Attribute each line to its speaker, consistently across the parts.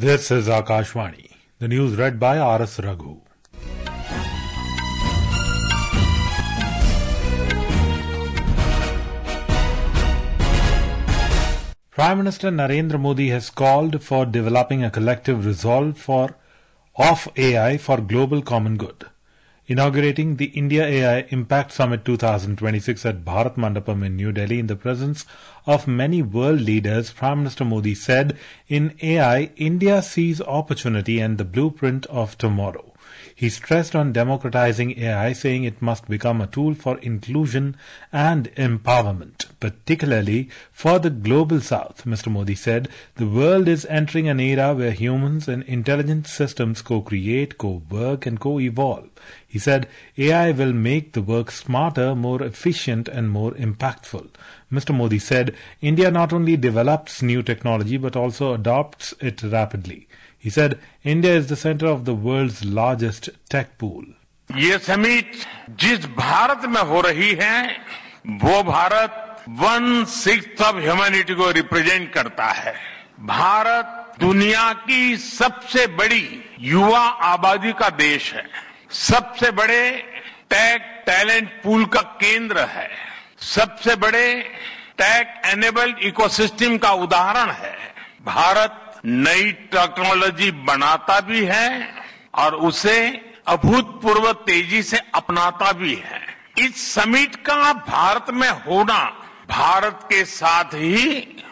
Speaker 1: This is Akashvani. The news read by R.S. Raghu. Prime Minister Narendra Modi has called for developing a collective resolve of AI for global common good. Inaugurating the India AI Impact Summit 2026 at Bharat Mandapam in New Delhi in the presence of many world leaders, Prime Minister Modi said, "In AI, India sees opportunity and the blueprint of tomorrow." He stressed on democratizing AI, saying it must become a tool for inclusion and empowerment, particularly for the global south. Mr. Modi said, "The world is entering an era where humans and intelligent systems co-create, co-work and co-evolve." He said, "AI will make the work smarter, more efficient and more impactful." Mr. Modi said, "India not only develops new technology but also adopts it rapidly." He said, "India is the center of the world's largest tech pool."
Speaker 2: ये summit जिस भारत में हो रही है वो Bharat 1/6 of humanity को represent करता है। भारत दुनिया की सबसे बड़ी युवा आबादी का देश है, सबसे बड़े टेक टैलेंट पूल का केंद्र है, सबसे बड़े टेक एनेबल्ड इकोसिस्टम का उदाहरण है। भारत नई टेक्नोलॉजी बनाता भी है और उसे अभूतपूर्व तेजी से अपनाता भी है। इस समिट का भारत में होना भारत के साथ ही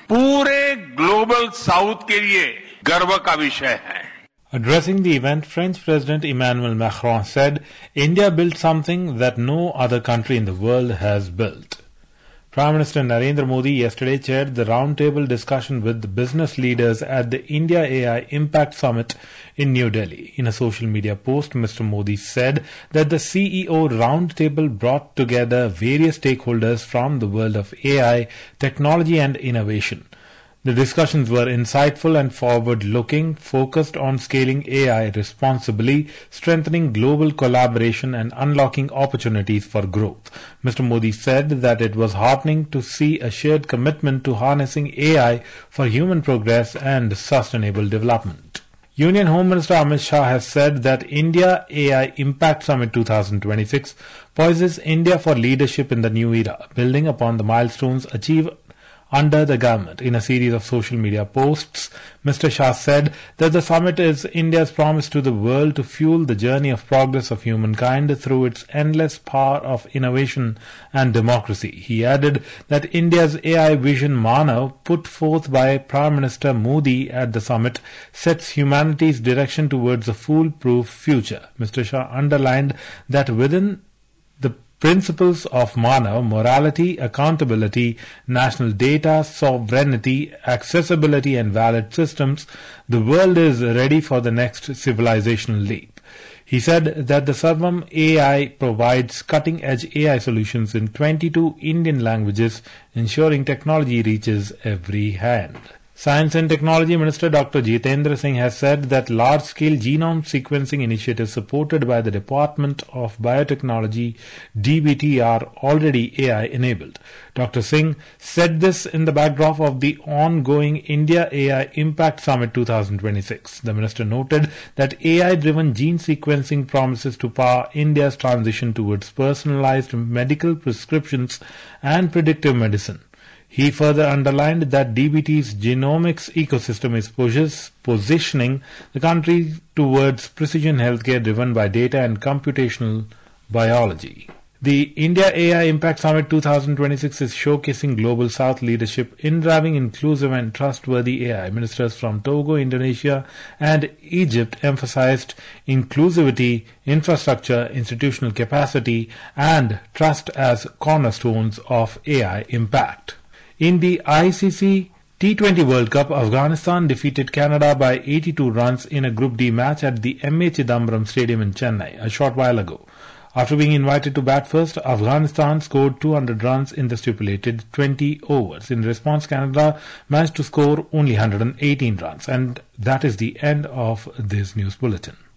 Speaker 2: पूरे ग्लोबल साउथ के लिए गर्व का विषय है।
Speaker 1: Addressing the event, French President Emmanuel Macron said, "India built something that no other country in the world has built." Prime Minister Narendra Modi yesterday chaired the roundtable discussion with business leaders at the India AI Impact Summit in New Delhi. In a social media post, Mr. Modi said that the CEO roundtable brought together various stakeholders from the world of AI, technology and innovation. The discussions were insightful and forward-looking, focused on scaling AI responsibly, strengthening global collaboration and unlocking opportunities for growth. Mr. Modi said that it was heartening to see a shared commitment to harnessing AI for human progress and sustainable development. Union Home Minister Amit Shah has said that India AI Impact Summit 2026 poises India for leadership in the new era, building upon the milestones achieved under the government. In a series of social media posts, Mr. Shah said that the summit is India's promise to the world to fuel the journey of progress of humankind through its endless power of innovation and democracy. He added that India's AI vision Manav, put forth by Prime Minister Modi at the summit, sets humanity's direction towards a foolproof future. Mr. Shah underlined that within the principles of Manav, morality, accountability, national data, sovereignty, accessibility and valid systems, the world is ready for the next civilizational leap. He said that the Sarvam AI provides cutting-edge AI solutions in 22 Indian languages, ensuring technology reaches every hand. Science and Technology Minister Dr. Jitendra Singh has said that large-scale genome sequencing initiatives supported by the Department of Biotechnology DBT are already AI-enabled. Dr. Singh said this in the backdrop of the ongoing India AI Impact Summit 2026. The minister noted that AI-driven gene sequencing promises to power India's transition towards personalized medical prescriptions and predictive medicine. He further underlined that DBT's genomics ecosystem is positioning the country towards precision healthcare driven by data and computational biology. The India AI Impact Summit 2026 is showcasing Global South leadership in driving inclusive and trustworthy AI. Ministers from Togo, Indonesia and Egypt emphasized inclusivity, infrastructure, institutional capacity and trust as cornerstones of AI impact. In the ICC T20 World Cup, Afghanistan defeated Canada by 82 runs in a Group D match at the M.A. Chidambaram Stadium in Chennai a short while ago. After being invited to bat first, Afghanistan scored 200 runs in the stipulated 20 overs. In response, Canada managed to score only 118 runs. And that is the end of this news bulletin.